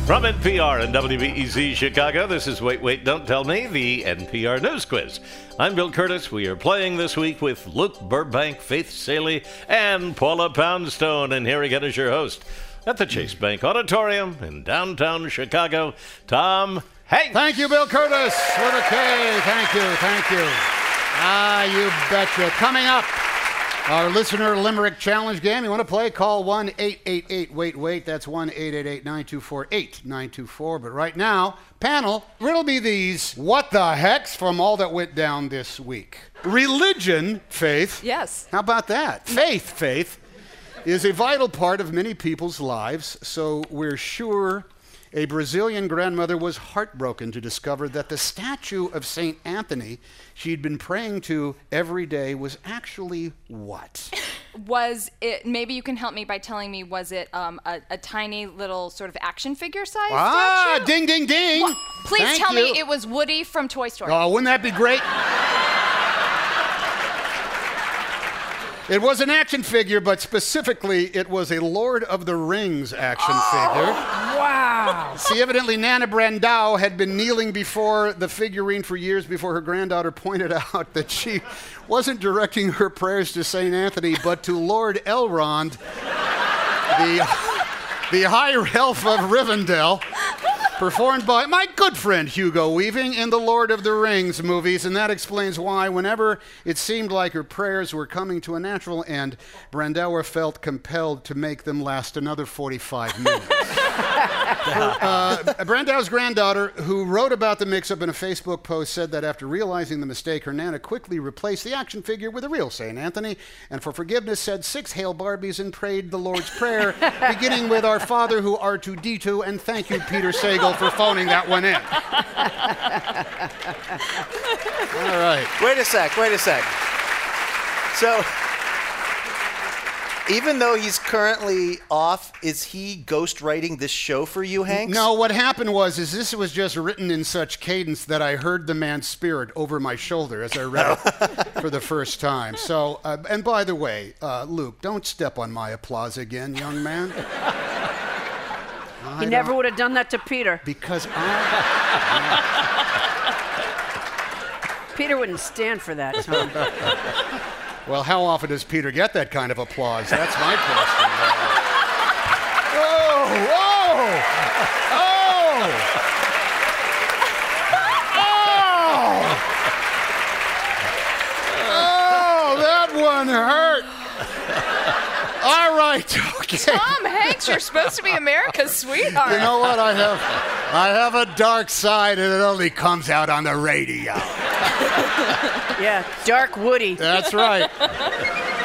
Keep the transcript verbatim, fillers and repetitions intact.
From N P R and W B E Z Chicago, this is Wait, Wait, Don't Tell Me, the N P R News Quiz. I'm Bill Curtis. We are playing this week with Luke Burbank, Faith Saley, and Paula Poundstone. And here again is your host at the Chase Bank Auditorium in downtown Chicago, Tom Hanks. Thank you, Bill Curtis, with a K. Thank you, thank you. Ah, you betcha. Coming up, our listener limerick challenge game. You want to play? Call one eight eight eight wait wait. That's one eight eight eight nine two four eight nine two four. But right now, panel, riddle me these what the hecks from all that went down this week. Religion, Faith. Yes. How about that? Faith, Faith, is a vital part of many people's lives, so we're sure a Brazilian grandmother was heartbroken to discover that the statue of Saint Anthony she'd been praying to every day was actually what? Was it, maybe you can help me by telling me, was it um, a, a tiny little sort of action figure size Ah, statue? ding, ding, ding. What? Please Thank tell you. me it was Woody from Toy Story. Oh, wouldn't that be great? It was an action figure, but specifically it was a Lord of the Rings action Oh, figure. Wow. See, evidently Nana Brandao had been kneeling before the figurine for years before her granddaughter pointed out that she wasn't directing her prayers to Saint Anthony, but to Lord Elrond, the, the High Elf of Rivendell, performed by my good friend Hugo Weaving in the Lord of the Rings movies, and that explains why whenever it seemed like her prayers were coming to a natural end, Brandauer felt compelled to make them last another forty-five minutes. uh, Brandauer's granddaughter, who wrote about the mix-up in a Facebook post, said that after realizing the mistake, her Nana quickly replaced the action figure with a real Saint Anthony, and for forgiveness said six Hail Barbies and prayed the Lord's Prayer, beginning with Our Father who R two D two, and thank you, Peter Sagal, for phoning that one in. All right. Wait a sec, wait a sec. So, even though he's currently off, is he ghostwriting this show for you, Hanks? No, what happened was is this was just written in such cadence that I heard the man's spirit over my shoulder as I read it for the first time. So, uh, and by the way, uh, Luke, don't step on my applause again, young man. He never would have done that to Peter. Because I... Peter wouldn't stand for that, Tom. Well, how often does Peter get that kind of applause? That's my question. Oh, oh, oh, oh, oh, that one hurt. All right, okay. Tom Hanks, you're supposed to be America's sweetheart. You know what? I have I have a dark side, and it only comes out on the radio. Yeah, Dark Woody. That's right.